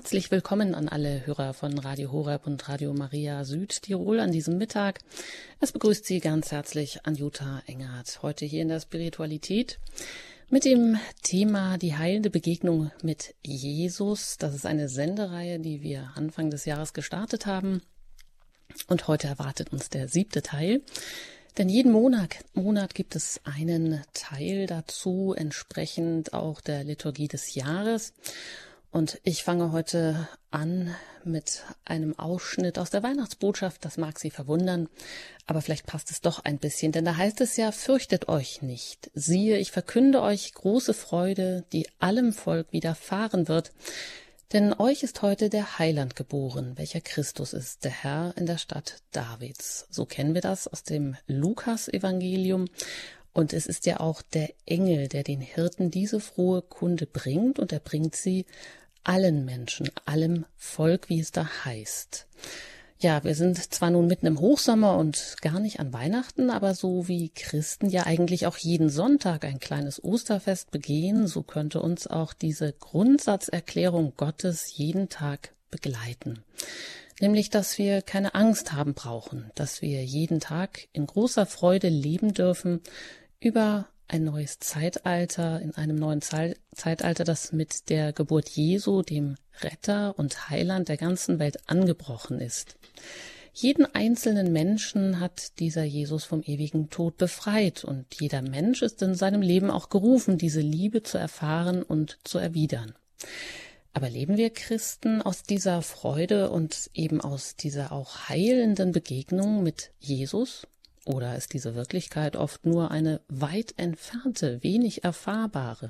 Herzlich willkommen an alle Hörer von Radio Horeb und Radio Maria Südtirol an diesem Mittag. Es begrüßt Sie ganz herzlich Anjuta Engert, heute hier in der Spiritualität mit dem Thema die heilende Begegnung mit Jesus. Das ist eine Sendereihe, die wir Anfang des Jahres gestartet haben. Und heute erwartet uns der 7. Teil. Denn jeden Monat gibt es einen Teil dazu, entsprechend auch der Liturgie des Jahres. Und ich fange heute an mit einem Ausschnitt aus der Weihnachtsbotschaft. Das mag Sie verwundern, aber vielleicht passt es doch ein bisschen. Denn da heißt es ja, fürchtet euch nicht. Siehe, ich verkünde euch große Freude, die allem Volk widerfahren wird. Denn euch ist heute der Heiland geboren, welcher Christus ist, der Herr in der Stadt Davids. So kennen wir das aus dem Lukas-Evangelium. Und es ist ja auch der Engel, der den Hirten diese frohe Kunde bringt. Und er bringt sie allen Menschen, allem Volk, wie es da heißt. Ja, wir sind zwar nun mitten im Hochsommer und gar nicht an Weihnachten, aber so wie Christen ja eigentlich auch jeden Sonntag ein kleines Osterfest begehen, so könnte uns auch diese Grundsatzerklärung Gottes jeden Tag begleiten. Nämlich, dass wir keine Angst haben brauchen, dass wir jeden Tag in großer Freude leben dürfen über ein neues Zeitalter, in einem neuen Zeitalter, das mit der Geburt Jesu, dem Retter und Heiland der ganzen Welt, angebrochen ist. Jeden einzelnen Menschen hat dieser Jesus vom ewigen Tod befreit und jeder Mensch ist in seinem Leben auch gerufen, diese Liebe zu erfahren und zu erwidern. Aber leben wir Christen aus dieser Freude und eben aus dieser auch heilenden Begegnung mit Jesus? Oder ist diese Wirklichkeit oft nur eine weit entfernte, wenig erfahrbare?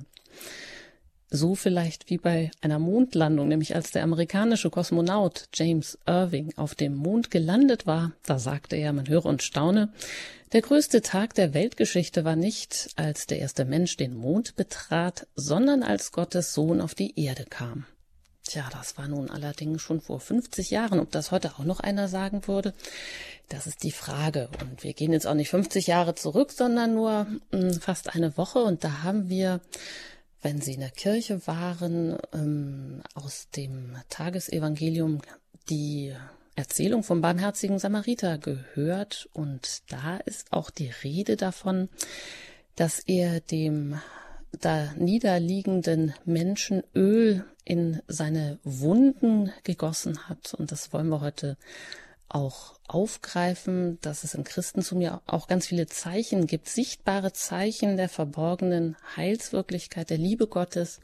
So vielleicht wie bei einer Mondlandung, nämlich als der amerikanische Kosmonaut James Irving auf dem Mond gelandet war, da sagte er, man höre und staune, der größte Tag der Weltgeschichte war nicht, als der erste Mensch den Mond betrat, sondern als Gottes Sohn auf die Erde kam. Tja, das war nun allerdings schon vor 50 Jahren. Ob das heute auch noch einer sagen würde, das ist die Frage. Und wir gehen jetzt auch nicht 50 Jahre zurück, sondern nur fast eine Woche. Und da haben wir, wenn Sie in der Kirche waren, aus dem Tagesevangelium die Erzählung vom barmherzigen Samariter gehört. Und da ist auch die Rede davon, dass er dem da niederliegenden Menschen Öl in seine Wunden gegossen hat. Und das wollen wir heute auch aufgreifen, dass es im Christentum ja auch ganz viele Zeichen gibt, sichtbare Zeichen der verborgenen Heilswirklichkeit, der Liebe Gottes,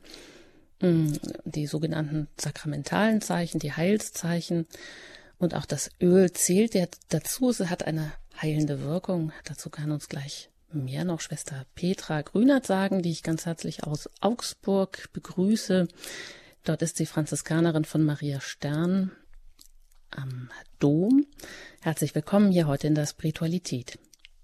die sogenannten sakramentalen Zeichen, die Heilszeichen. Und auch das Öl zählt dazu. Es hat eine heilende Wirkung. Dazu kann uns gleich mehr noch Schwester Petra Grünert sagen, die ich ganz herzlich aus Augsburg begrüße. Dort ist sie Franziskanerin von Maria Stern am Dom. Herzlich willkommen hier heute in der Spiritualität.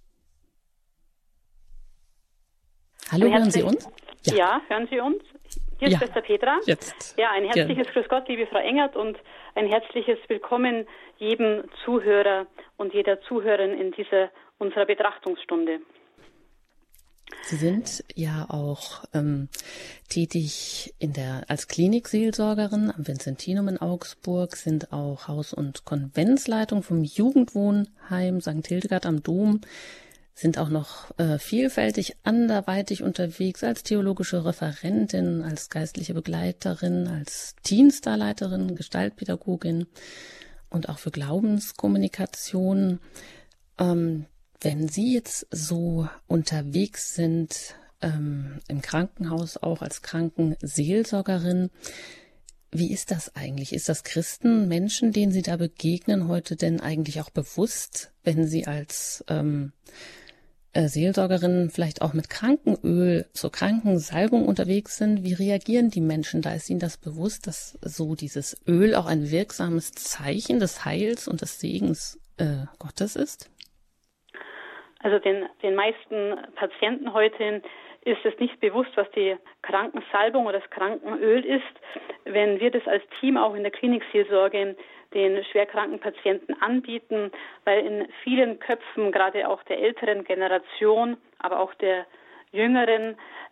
Hallo, hören Sie uns? Ja, hören Sie uns? Hier ist Schwester Petra. Jetzt. Ja, ein herzliches Grüß Gott, liebe Frau Engert, und ein herzliches Willkommen jedem Zuhörer und jeder Zuhörerin in dieser unserer Betrachtungsstunde. Sie sind ja auch tätig als Klinikseelsorgerin am Vinzentinum in Augsburg, sind auch Haus- und Konventsleitung vom Jugendwohnheim St. Hildegard am Dom, sind auch noch vielfältig anderweitig unterwegs als theologische Referentin, als geistliche Begleiterin, als Teenstarleiterin, Gestaltpädagogin und auch für Glaubenskommunikation. Wenn Sie jetzt so unterwegs sind, im Krankenhaus auch als Krankenseelsorgerin, wie ist das eigentlich? Ist das Christen, Menschen, denen Sie da begegnen, heute denn eigentlich auch bewusst, wenn Sie als Seelsorgerin vielleicht auch mit Krankenöl zur Krankensalbung unterwegs sind? Wie reagieren die Menschen da? Ist Ihnen das bewusst, dass so dieses Öl auch ein wirksames Zeichen des Heils und des Segens Gottes ist? Also den meisten Patienten heute ist es nicht bewusst, was die Krankensalbung oder das Krankenöl ist. Wenn wir das als Team auch in der Klinikseelsorge den schwerkranken Patienten anbieten, weil in vielen Köpfen, gerade auch der älteren Generation, aber auch der jüngeren,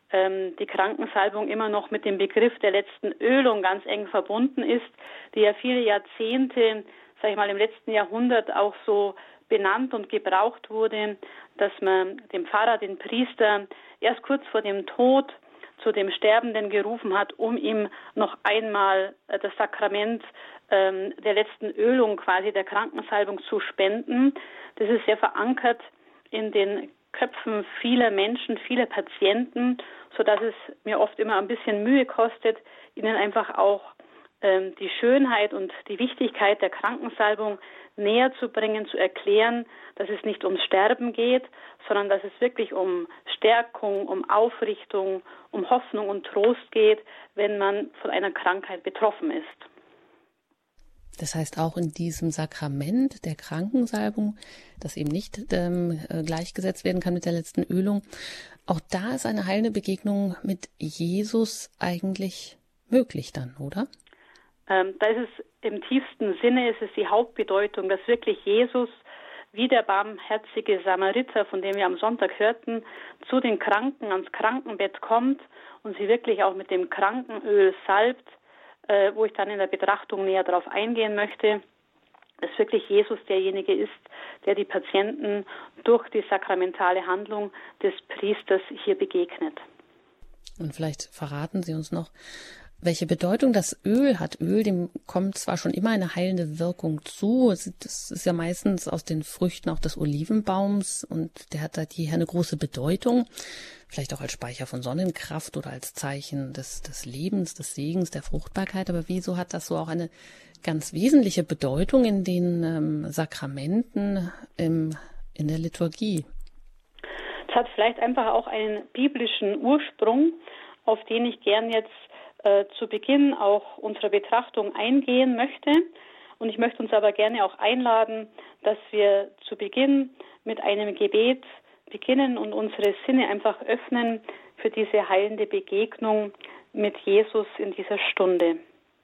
die Krankensalbung immer noch mit dem Begriff der letzten Ölung ganz eng verbunden ist, die ja viele Jahrzehnte, sage ich mal, im letzten Jahrhundert auch so benannt und gebraucht wurde, dass man dem Pfarrer, den Priester, erst kurz vor dem Tod zu dem Sterbenden gerufen hat, um ihm noch einmal das Sakrament der letzten Ölung, quasi der Krankensalbung, zu spenden. Das ist sehr verankert in den Köpfen vieler Menschen, vieler Patienten, sodass es mir oft immer ein bisschen Mühe kostet, ihnen einfach auch die Schönheit und die Wichtigkeit der Krankensalbung näher zu bringen, zu erklären, dass es nicht ums Sterben geht, sondern dass es wirklich um Stärkung, um Aufrichtung, um Hoffnung und Trost geht, wenn man von einer Krankheit betroffen ist. Das heißt, auch in diesem Sakrament der Krankensalbung, das eben nicht gleichgesetzt werden kann mit der letzten Ölung, auch da ist eine heilende Begegnung mit Jesus eigentlich möglich dann, oder? Da ist es im tiefsten Sinne, ist es die Hauptbedeutung, dass wirklich Jesus, wie der barmherzige Samariter, von dem wir am Sonntag hörten, zu den Kranken ans Krankenbett kommt und sie wirklich auch mit dem Krankenöl salbt, wo ich dann in der Betrachtung näher darauf eingehen möchte, dass wirklich Jesus derjenige ist, der die Patienten durch die sakramentale Handlung des Priesters hier begegnet. Und vielleicht verraten Sie uns noch, welche Bedeutung das Öl hat. Öl, dem kommt zwar schon immer eine heilende Wirkung zu. Das ist ja meistens aus den Früchten auch des Olivenbaums und der hat seit jeher eine große Bedeutung. Vielleicht auch als Speicher von Sonnenkraft oder als Zeichen des Lebens, des Segens, der Fruchtbarkeit. Aber wieso hat das so auch eine ganz wesentliche Bedeutung in den Sakramenten in der Liturgie? Es hat vielleicht einfach auch einen biblischen Ursprung, auf den ich gern jetzt zu Beginn auch unserer Betrachtung eingehen möchte. Und ich möchte uns aber gerne auch einladen, dass wir zu Beginn mit einem Gebet beginnen und unsere Sinne einfach öffnen für diese heilende Begegnung mit Jesus in dieser Stunde.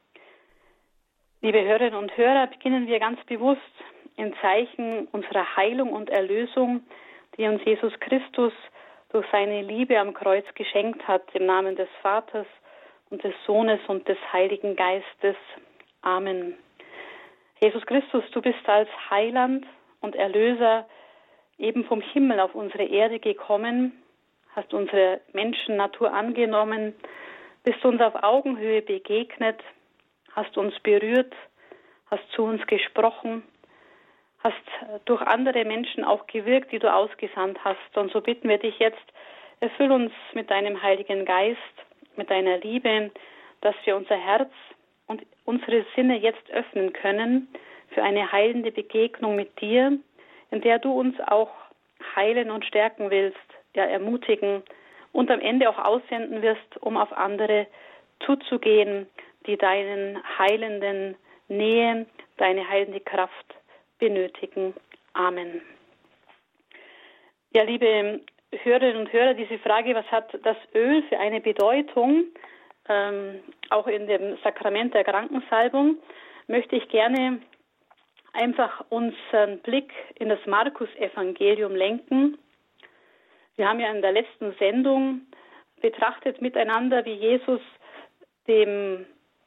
Liebe Hörerinnen und Hörer, beginnen wir ganz bewusst in Zeichen unserer Heilung und Erlösung, die uns Jesus Christus durch seine Liebe am Kreuz geschenkt hat, im Namen des Vaters und des Sohnes und des Heiligen Geistes. Amen. Jesus Christus, du bist als Heiland und Erlöser eben vom Himmel auf unsere Erde gekommen, hast unsere Menschennatur angenommen, bist uns auf Augenhöhe begegnet, hast uns berührt, hast zu uns gesprochen, hast durch andere Menschen auch gewirkt, die du ausgesandt hast. Und so bitten wir dich jetzt, erfüll uns mit deinem Heiligen Geist, mit deiner Liebe, dass wir unser Herz und unsere Sinne jetzt öffnen können für eine heilende Begegnung mit dir, in der du uns auch heilen und stärken willst, ja ermutigen und am Ende auch aussenden wirst, um auf andere zuzugehen, die deinen heilenden Nähe, deine heilende Kraft benötigen. Amen. Ja, liebe Hörerinnen und Hörer, diese Frage, was hat das Öl für eine Bedeutung, auch in dem Sakrament der Krankensalbung, möchte ich gerne einfach unseren Blick in das Markus-Evangelium lenken. Wir haben ja in der letzten Sendung betrachtet miteinander, wie Jesus dem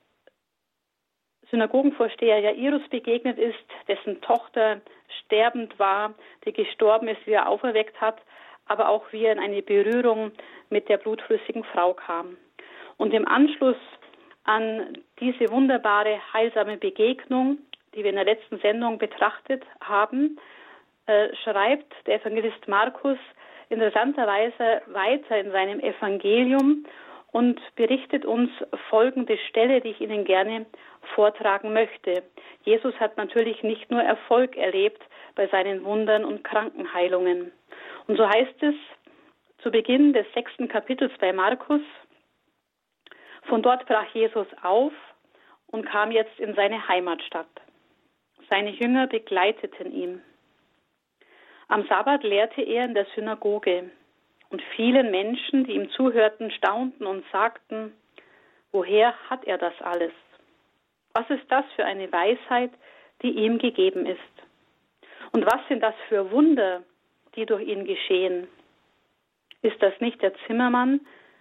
Synagogenvorsteher Jairus begegnet ist, dessen Tochter sterbend war, die gestorben ist, wie er auferweckt hat, aber auch wie er in eine Berührung mit der blutflüssigen Frau kam. Und im Anschluss an diese wunderbare, heilsame Begegnung, die wir in der letzten Sendung betrachtet haben, schreibt der Evangelist Markus interessanterweise weiter in seinem Evangelium und berichtet uns folgende Stelle, die ich Ihnen gerne vortragen möchte. Jesus hat natürlich nicht nur Erfolg erlebt bei seinen Wundern und Krankenheilungen. Und so heißt es zu Beginn des 6. Kapitels bei Markus: Von dort brach Jesus auf und kam jetzt in seine Heimatstadt. Seine Jünger begleiteten ihn. Am Sabbat lehrte er in der Synagoge, und vielen Menschen, die ihm zuhörten, staunten und sagten: Woher hat er das alles? Was ist das für eine Weisheit, die ihm gegeben ist? Und was sind das für Wunder, die durch ihn geschehen? Ist das nicht der Zimmermann,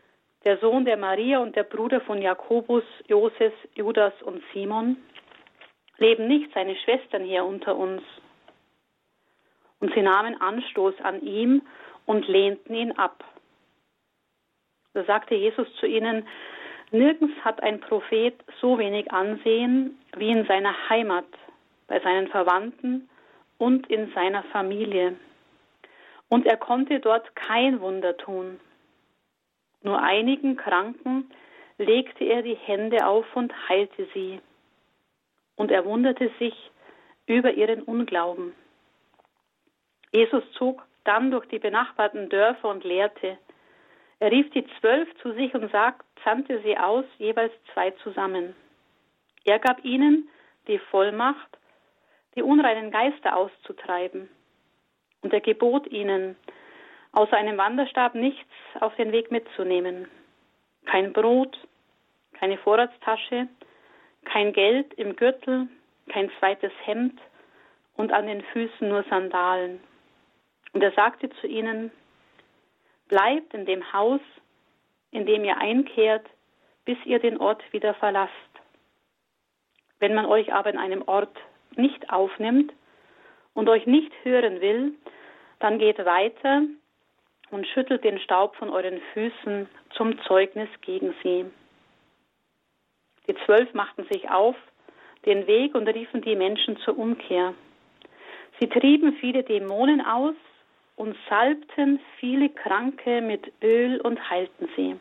der Sohn der Maria und der Bruder von Jakobus, Joses, Judas und Simon? Leben nicht seine Schwestern hier unter uns? Und sie nahmen Anstoß an ihm und lehnten ihn ab. Da sagte Jesus zu ihnen: Nirgends hat ein Prophet so wenig Ansehen wie in seiner Heimat, bei seinen Verwandten und in seiner Familie. Und er konnte dort kein Wunder tun. Nur einigen Kranken legte er die Hände auf und heilte sie. Und er wunderte sich über ihren Unglauben. Jesus zog dann durch die benachbarten Dörfer und lehrte. Er rief die 12 zu sich und sandte sie aus, jeweils 2 zusammen. Er gab ihnen die Vollmacht, die unreinen Geister auszutreiben. Und er gebot ihnen, außer einem Wanderstab nichts auf den Weg mitzunehmen. Kein Brot, keine Vorratstasche, kein Geld im Gürtel, kein zweites Hemd und an den Füßen nur Sandalen. Und er sagte zu ihnen: Bleibt in dem Haus, in dem ihr einkehrt, bis ihr den Ort wieder verlasst. Wenn man euch aber in einem Ort nicht aufnimmt und euch nicht hören will, dann geht weiter und schüttelt den Staub von euren Füßen zum Zeugnis gegen sie. Die 12 machten sich auf den Weg und riefen die Menschen zur Umkehr. Sie trieben viele Dämonen aus und salbten viele Kranke mit Öl und heilten sie.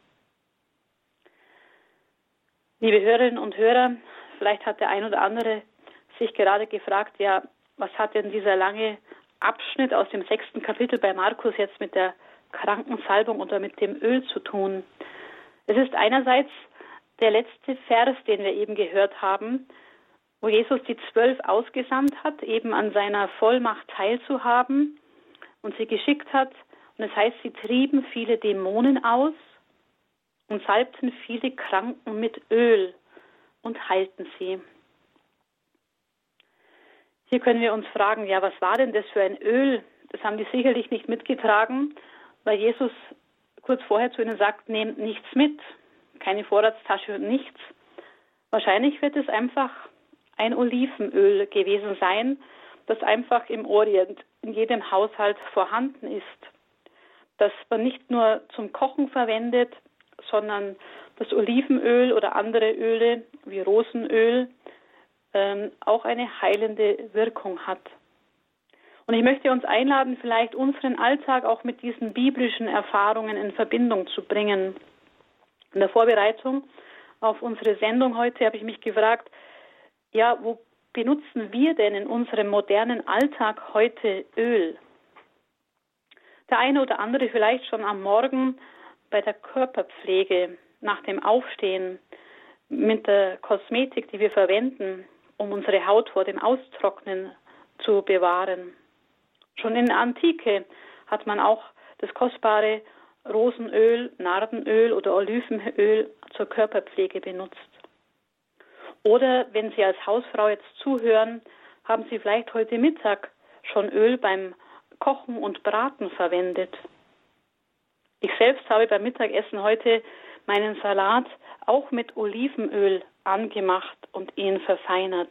Liebe Hörerinnen und Hörer, vielleicht hat der ein oder andere sich gerade gefragt, ja, was hat denn dieser lange Abschnitt aus dem 6. Kapitel bei Markus jetzt mit der Krankensalbung oder mit dem Öl zu tun? Es ist einerseits der letzte Vers, den wir eben gehört haben, wo Jesus die 12 ausgesandt hat, eben an seiner Vollmacht teilzuhaben und sie geschickt hat. Und es heißt, sie trieben viele Dämonen aus und salbten viele Kranken mit Öl und heilten sie. Hier können wir uns fragen, ja, was war denn das für ein Öl? Das haben die sicherlich nicht mitgetragen, weil Jesus kurz vorher zu ihnen sagt, nehmt nichts mit, keine Vorratstasche und nichts. Wahrscheinlich wird es einfach ein Olivenöl gewesen sein, das einfach im Orient in jedem Haushalt vorhanden ist. Das man nicht nur zum Kochen verwendet, sondern das Olivenöl oder andere Öle wie Rosenöl auch eine heilende Wirkung hat. Und ich möchte uns einladen, vielleicht unseren Alltag auch mit diesen biblischen Erfahrungen in Verbindung zu bringen. In der Vorbereitung auf unsere Sendung heute habe ich mich gefragt, ja, wo benutzen wir denn in unserem modernen Alltag heute Öl? Der eine oder andere vielleicht schon am Morgen bei der Körperpflege, nach dem Aufstehen, mit der Kosmetik, die wir verwenden, um unsere Haut vor dem Austrocknen zu bewahren. Schon in der Antike hat man auch das kostbare Rosenöl, Nardenöl oder Olivenöl zur Körperpflege benutzt. Oder wenn Sie als Hausfrau jetzt zuhören, haben Sie vielleicht heute Mittag schon Öl beim Kochen und Braten verwendet. Ich selbst habe beim Mittagessen heute meinen Salat auch mit Olivenöl angemacht und ihn verfeinert.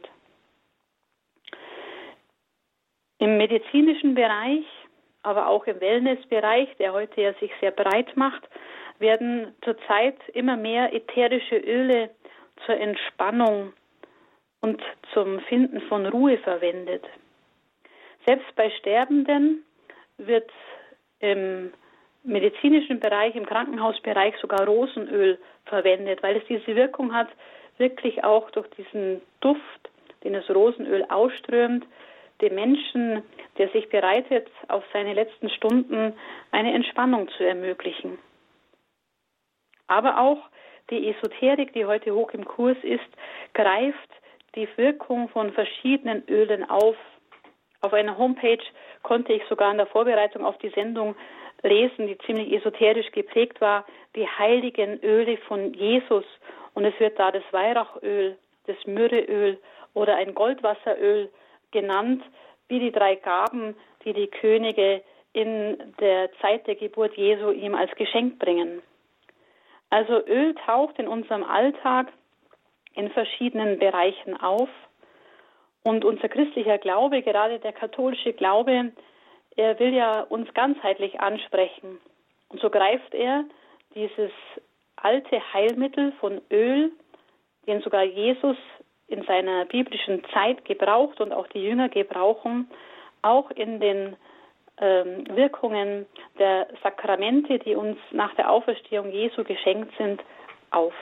Im medizinischen Bereich, aber auch im Wellnessbereich, der heute ja sich sehr breit macht, werden zurzeit immer mehr ätherische Öle zur Entspannung und zum Finden von Ruhe verwendet. Selbst bei Sterbenden wird im medizinischen Bereich, im Krankenhausbereich sogar Rosenöl verwendet, weil es diese Wirkung hat, wirklich auch durch diesen Duft, den das Rosenöl ausströmt, dem Menschen, der sich bereitet, auf seine letzten Stunden eine Entspannung zu ermöglichen. Aber auch die Esoterik, die heute hoch im Kurs ist, greift die Wirkung von verschiedenen Ölen auf. Auf einer Homepage konnte ich sogar in der Vorbereitung auf die Sendung lesen, die ziemlich esoterisch geprägt war, die heiligen Öle von Jesus. Und es wird da das Weihrauchöl, das Myrrheöl oder ein Goldwasseröl genannt, wie die 3 Gaben, die die Könige in der Zeit der Geburt Jesu ihm als Geschenk bringen. Also Öl taucht in unserem Alltag in verschiedenen Bereichen auf. Und unser christlicher Glaube, gerade der katholische Glaube, er will ja uns ganzheitlich ansprechen. Und so greift er dieses alte Heilmittel von Öl, den sogar Jesus in seiner biblischen Zeit gebraucht und auch die Jünger gebrauchen, auch in den Wirkungen der Sakramente, die uns nach der Auferstehung Jesu geschenkt sind, auf.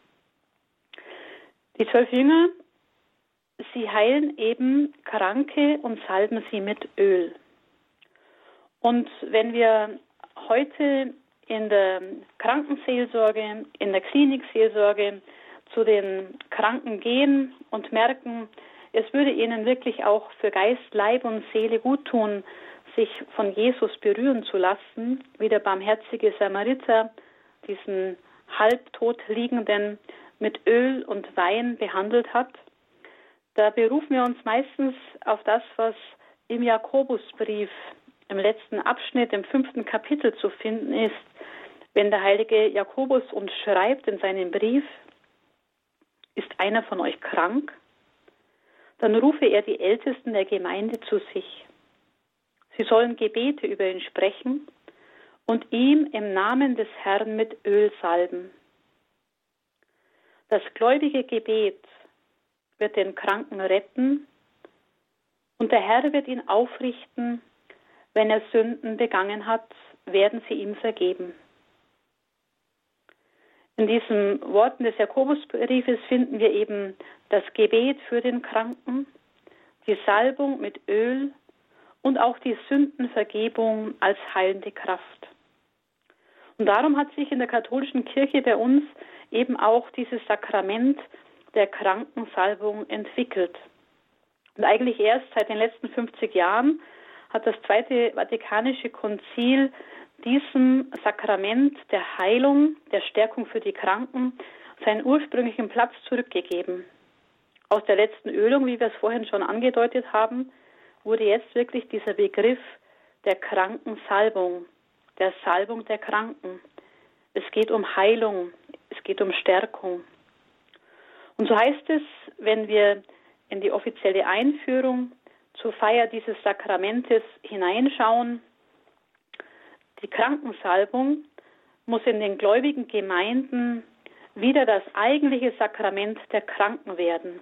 Die 12 Jünger, sie heilen eben Kranke und salben sie mit Öl. Und wenn wir heute in der Krankenseelsorge, in der Klinikseelsorge zu den Kranken gehen und merken, es würde ihnen wirklich auch für Geist, Leib und Seele gut tun, sich von Jesus berühren zu lassen, wie der barmherzige Samariter diesen halbtot liegenden mit Öl und Wein behandelt hat. Da berufen wir uns meistens auf das, was im Jakobusbrief im letzten Abschnitt, im 5. Kapitel zu finden ist, wenn der heilige Jakobus uns schreibt in seinem Brief: Ist einer von euch krank? Dann rufe er die Ältesten der Gemeinde zu sich. Sie sollen Gebete über ihn sprechen und ihm im Namen des Herrn mit Öl salben. Das gläubige Gebet wird den Kranken retten und der Herr wird ihn aufrichten. Wenn er Sünden begangen hat, werden sie ihm vergeben. In diesen Worten des Jakobusbriefes finden wir eben das Gebet für den Kranken, die Salbung mit Öl und auch die Sündenvergebung als heilende Kraft. Und darum hat sich in der katholischen Kirche bei uns eben auch dieses Sakrament der Krankensalbung entwickelt. Und eigentlich erst seit den letzten 50 Jahren hat das Zweite Vatikanische Konzil diesem Sakrament der Heilung, der Stärkung für die Kranken, seinen ursprünglichen Platz zurückgegeben. Aus der letzten Ölung, wie wir es vorhin schon angedeutet haben, wurde jetzt wirklich dieser Begriff der Krankensalbung, der Salbung der Kranken. Es geht um Heilung, es geht um Stärkung. Und so heißt es, wenn wir in die offizielle Einführung zur Feier dieses Sakramentes hineinschauen: Die Krankensalbung muss in den gläubigen Gemeinden wieder das eigentliche Sakrament der Kranken werden.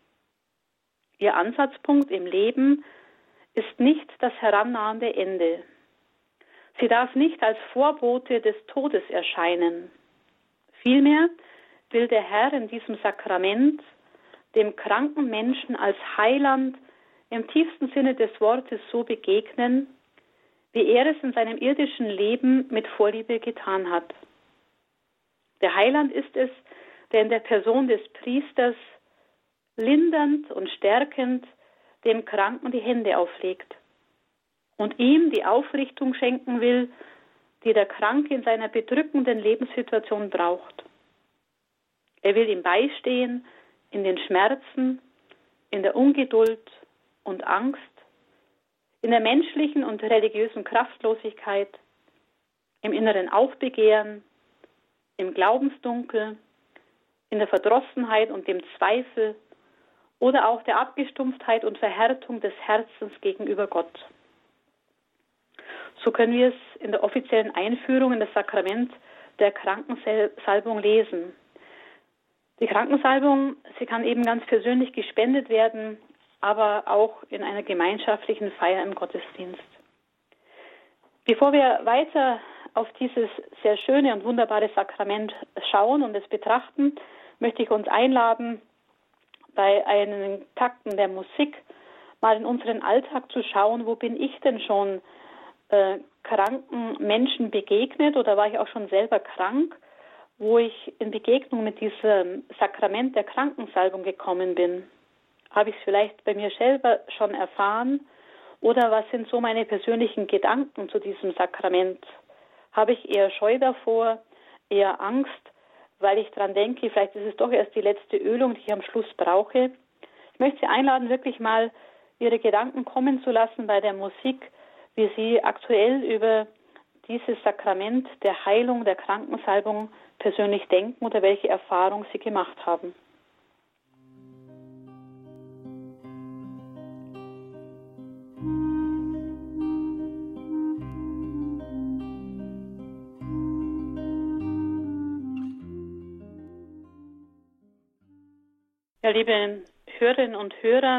Ihr Ansatzpunkt im Leben ist nicht das herannahende Ende. Sie darf nicht als Vorbote des Todes erscheinen. Vielmehr will der Herr in diesem Sakrament dem kranken Menschen als Heiland im tiefsten Sinne des Wortes so begegnen, wie er es in seinem irdischen Leben mit Vorliebe getan hat. Der Heiland ist es, der in der Person des Priesters lindernd und stärkend dem Kranken die Hände auflegt und ihm die Aufrichtung schenken will, die der Kranke in seiner bedrückenden Lebenssituation braucht. Er will ihm beistehen in den Schmerzen, in der Ungeduld und Angst, in der menschlichen und religiösen Kraftlosigkeit, im inneren Aufbegehren, im Glaubensdunkel, in der Verdrossenheit und dem Zweifel oder auch der Abgestumpftheit und Verhärtung des Herzens gegenüber Gott. So können wir es in der offiziellen Einführung in das Sakrament der Krankensalbung lesen. Die Krankensalbung, sie kann eben ganz persönlich gespendet werden, aber auch in einer gemeinschaftlichen Feier im Gottesdienst. Bevor wir weiter auf dieses sehr schöne und wunderbare Sakrament schauen und es betrachten, möchte ich uns einladen, bei einigen Takten der Musik mal in unseren Alltag zu schauen, wo bin ich denn schon kranken Menschen begegnet oder war ich auch schon selber krank, wo ich in Begegnung mit diesem Sakrament der Krankensalbung gekommen bin. Habe ich es vielleicht bei mir selber schon erfahren oder was sind so meine persönlichen Gedanken zu diesem Sakrament? Habe ich eher Scheu davor, eher Angst, weil ich daran denke, vielleicht ist es doch erst die letzte Ölung, die ich am Schluss brauche? Ich möchte Sie einladen, wirklich mal Ihre Gedanken kommen zu lassen bei der Musik, wie Sie aktuell über dieses Sakrament der Heilung, der Krankensalbung persönlich denken oder welche Erfahrung Sie gemacht haben. Ja, liebe Hörerinnen und Hörer,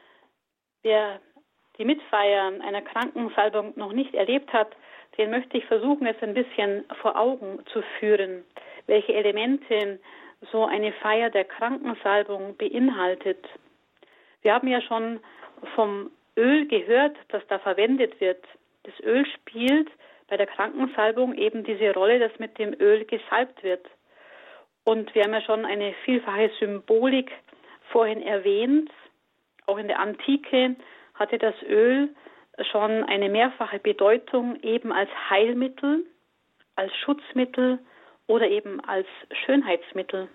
wer die Mitfeier einer Krankensalbung noch nicht erlebt hat, den möchte ich versuchen, jetzt ein bisschen vor Augen zu führen, welche Elemente so eine Feier der Krankensalbung beinhaltet. Wir haben ja schon vom Öl gehört, das da verwendet wird. Das Öl spielt bei der Krankensalbung eben diese Rolle, dass mit dem Öl gesalbt wird. Und wir haben ja schon eine vielfache Symbolik vorhin erwähnt. Auch in der Antike hatte das Öl schon eine mehrfache Bedeutung, eben als Heilmittel, als Schutzmittel oder eben als Schönheitsmittel.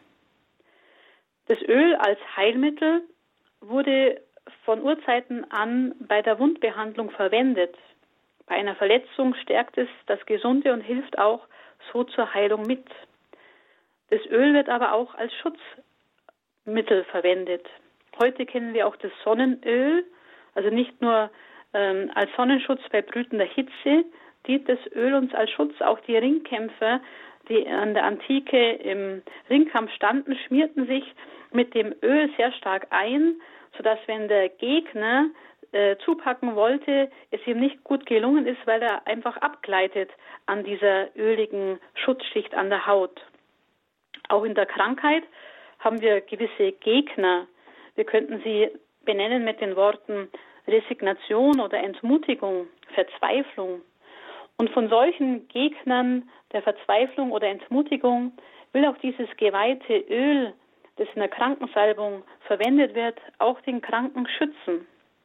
Das Öl als Heilmittel wurde von Urzeiten an bei der Wundbehandlung verwendet. Bei einer Verletzung stärkt es das Gesunde und hilft auch so zur Heilung mit. Das Öl wird aber auch als Schutzmittel verwendet. Heute kennen wir auch das Sonnenöl, also nicht nur als Sonnenschutz bei brütender Hitze dient das Öl uns als Schutz. Auch die Ringkämpfer, die an der Antike im Ringkampf standen, schmierten sich mit dem Öl sehr stark ein, sodass wenn der Gegner zupacken wollte, es ihm nicht gut gelungen ist, weil er einfach abgleitet an dieser öligen Schutzschicht an der Haut. Auch in der Krankheit haben wir gewisse Gegner. Wir könnten sie benennen mit den Worten Resignation oder Entmutigung, Verzweiflung. Und von solchen Gegnern der Verzweiflung oder Entmutigung will auch dieses geweihte Öl, das in der Krankensalbung verwendet wird, auch den Kranken schützen.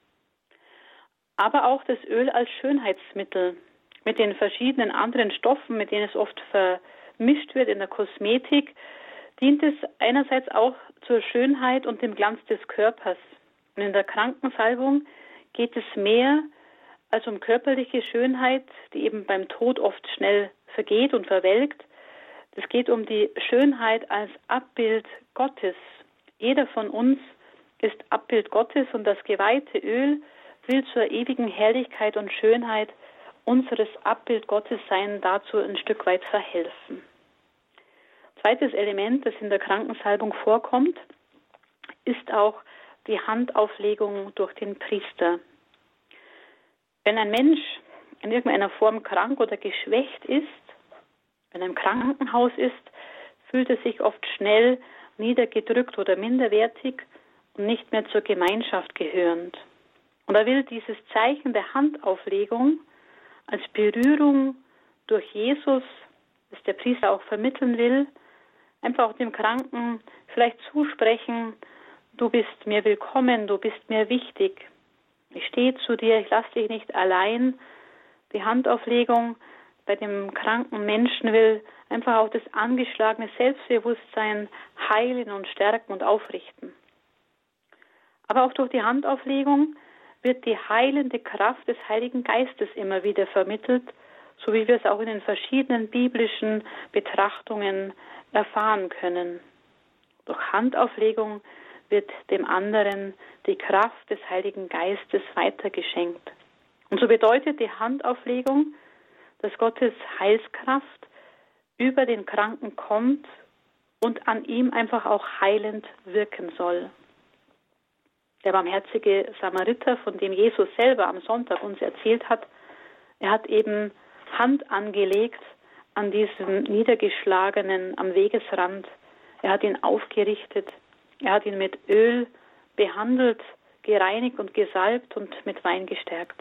Aber auch das Öl als Schönheitsmittel mit den verschiedenen anderen Stoffen, mit denen es oft vermischt wird in der Kosmetik, dient es einerseits auch zur Schönheit und dem Glanz des Körpers. Und in der Krankensalbung geht es mehr als um körperliche Schönheit, die eben beim Tod oft schnell vergeht und verwelkt. Es geht um die Schönheit als Abbild Gottes. Jeder von uns ist Abbild Gottes und das geweihte Öl will zur ewigen Herrlichkeit und Schönheit unseres Abbild Gottes sein, dazu ein Stück weit verhelfen. Zweites Element, das in der Krankensalbung vorkommt, ist auch die Handauflegung durch den Priester. Wenn ein Mensch in irgendeiner Form krank oder geschwächt ist, wenn er im Krankenhaus ist, fühlt er sich oft schnell niedergedrückt oder minderwertig und nicht mehr zur Gemeinschaft gehörend. Und er will dieses Zeichen der Handauflegung als Berührung durch Jesus, das der Priester auch vermitteln will, einfach auch dem Kranken vielleicht zusprechen: Du bist mir willkommen, du bist mir wichtig. Ich stehe zu dir, ich lasse dich nicht allein. Die Handauflegung bei dem kranken Menschen will einfach auch das angeschlagene Selbstbewusstsein heilen und stärken und aufrichten. Aber auch durch die Handauflegung wird die heilende Kraft des Heiligen Geistes immer wieder vermittelt, so wie wir es auch in den verschiedenen biblischen Betrachtungen erfahren können. Durch Handauflegung wird dem anderen die Kraft des Heiligen Geistes weitergeschenkt. Und so bedeutet die Handauflegung, dass Gottes Heilskraft über den Kranken kommt und an ihm einfach auch heilend wirken soll. Der barmherzige Samariter, von dem Jesus selber am Sonntag uns erzählt hat, er hat eben Hand angelegt an diesem Niedergeschlagenen am Wegesrand. Er hat ihn aufgerichtet. Er hat ihn mit Öl behandelt, gereinigt und gesalbt und mit Wein gestärkt.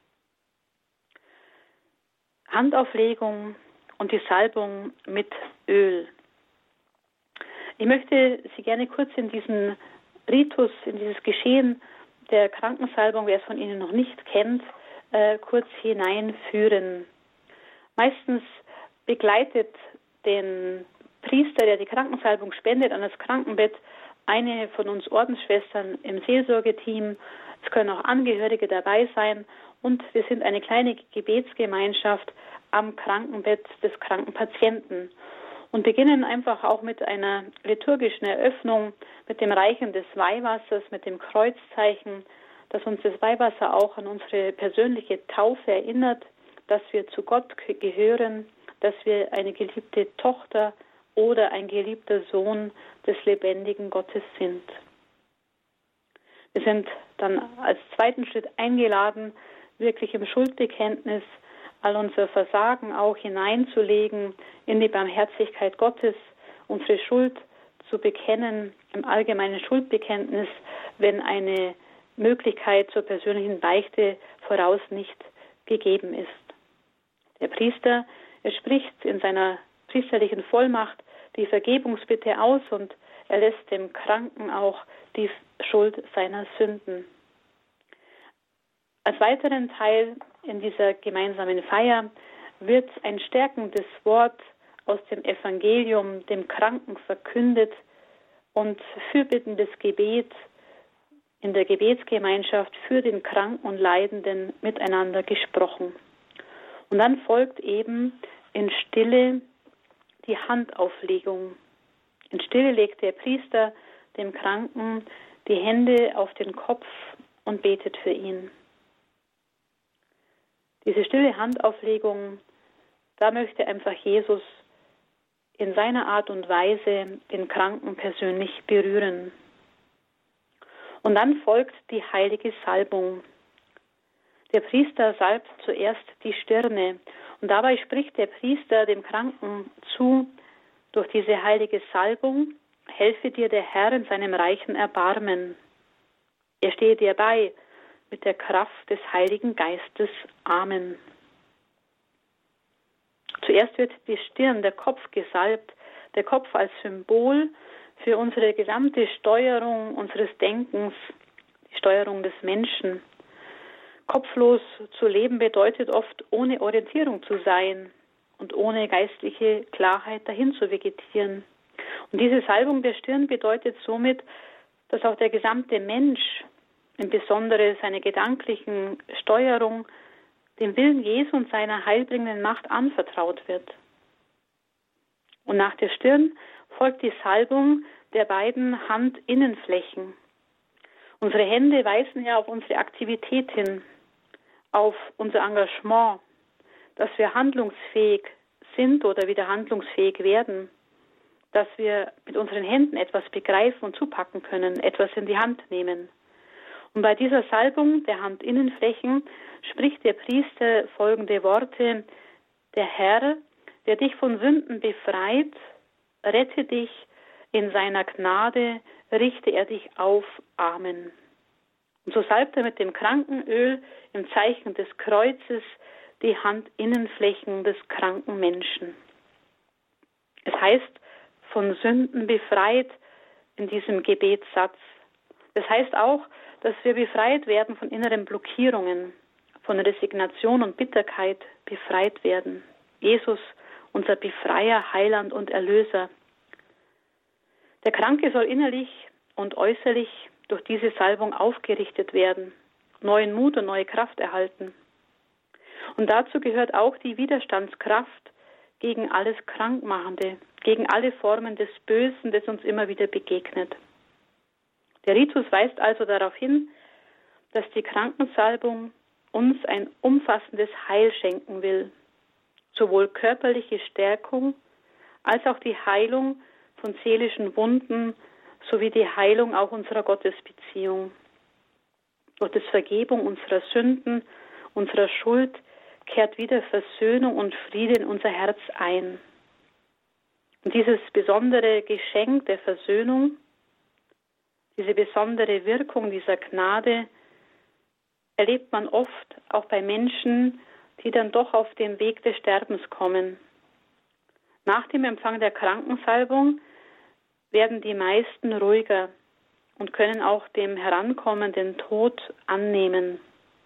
Handauflegung und die Salbung mit Öl. Ich möchte Sie gerne kurz in diesen Ritus, in dieses Geschehen der Krankensalbung, wer es von Ihnen noch nicht kennt, kurz hineinführen. Meistens begleitet den Priester, der die Krankensalbung spendet, an das Krankenbett eine von uns Ordensschwestern im Seelsorgeteam. Es können auch Angehörige dabei sein. Und wir sind eine kleine Gebetsgemeinschaft am Krankenbett des kranken Patienten und beginnen einfach auch mit einer liturgischen Eröffnung, mit dem Reichen des Weihwassers, mit dem Kreuzzeichen, dass uns das Weihwasser auch an unsere persönliche Taufe erinnert, dass wir zu Gott gehören, dass wir eine geliebte Tochter oder ein geliebter Sohn des lebendigen Gottes sind. Wir sind dann als zweiten Schritt eingeladen, wirklich im Schuldbekenntnis all unser Versagen auch hineinzulegen in die Barmherzigkeit Gottes, unsere Schuld zu bekennen, im allgemeinen Schuldbekenntnis, wenn eine Möglichkeit zur persönlichen Beichte voraus nicht gegeben ist. Der Priester, er spricht in seiner priesterlichen Vollmacht die Vergebungsbitte aus und er lässt dem Kranken auch die Schuld seiner Sünden. Als weiteren Teil in dieser gemeinsamen Feier wird ein stärkendes Wort aus dem Evangelium dem Kranken verkündet und fürbittendes Gebet in der Gebetsgemeinschaft für den Kranken und Leidenden miteinander gesprochen. Und dann folgt eben in Stille die Handauflegung. In Stille legt der Priester dem Kranken die Hände auf den Kopf und betet für ihn. Diese stille Handauflegung, da möchte einfach Jesus in seiner Art und Weise den Kranken persönlich berühren. Und dann folgt die heilige Salbung. Der Priester salbt zuerst die Stirne und dabei spricht der Priester dem Kranken zu, durch diese heilige Salbung helfe dir der Herr in seinem reichen Erbarmen. Er stehe dir bei mit der Kraft des Heiligen Geistes. Amen. Zuerst wird die Stirn, der Kopf gesalbt, der Kopf als Symbol für unsere gesamte Steuerung unseres Denkens, die Steuerung des Menschen. Kopflos zu leben bedeutet oft, ohne Orientierung zu sein und ohne geistliche Klarheit dahin zu vegetieren. Und diese Salbung der Stirn bedeutet somit, dass auch der gesamte Mensch, insbesondere seine gedanklichen Steuerung, dem Willen Jesu und seiner heilbringenden Macht anvertraut wird. Und nach der Stirn folgt die Salbung der beiden Handinnenflächen. Unsere Hände weisen ja auf unsere Aktivität hin, auf unser Engagement, dass wir handlungsfähig sind oder wieder handlungsfähig werden, dass wir mit unseren Händen etwas begreifen und zupacken können, etwas in die Hand nehmen. Und bei dieser Salbung der Handinnenflächen spricht der Priester folgende Worte: Der Herr, der dich von Sünden befreit, rette dich, in seiner Gnade richte er dich auf. Amen. Und so salbt er mit dem Krankenöl im Zeichen des Kreuzes die Handinnenflächen des kranken Menschen. Es heißt, von Sünden befreit in diesem Gebetssatz. Das heißt auch, dass wir befreit werden von inneren Blockierungen, von Resignation und Bitterkeit befreit werden. Jesus, unser Befreier, Heiland und Erlöser. Der Kranke soll innerlich und äußerlich durch diese Salbung aufgerichtet werden, neuen Mut und neue Kraft erhalten. Und dazu gehört auch die Widerstandskraft gegen alles Krankmachende, gegen alle Formen des Bösen, das uns immer wieder begegnet. Der Ritus weist also darauf hin, dass die Krankensalbung uns ein umfassendes Heil schenken will, sowohl körperliche Stärkung als auch die Heilung von seelischen Wunden sowie die Heilung auch unserer Gottesbeziehung. Gottes Vergebung unserer Sünden, unserer Schuld kehrt wieder Versöhnung und Friede in unser Herz ein. Und dieses besondere Geschenk der Versöhnung, diese besondere Wirkung dieser Gnade erlebt man oft auch bei Menschen, die dann doch auf den Weg des Sterbens kommen. Nach dem Empfang der Krankensalbung werden die meisten ruhiger und können auch dem herankommenden Tod annehmen.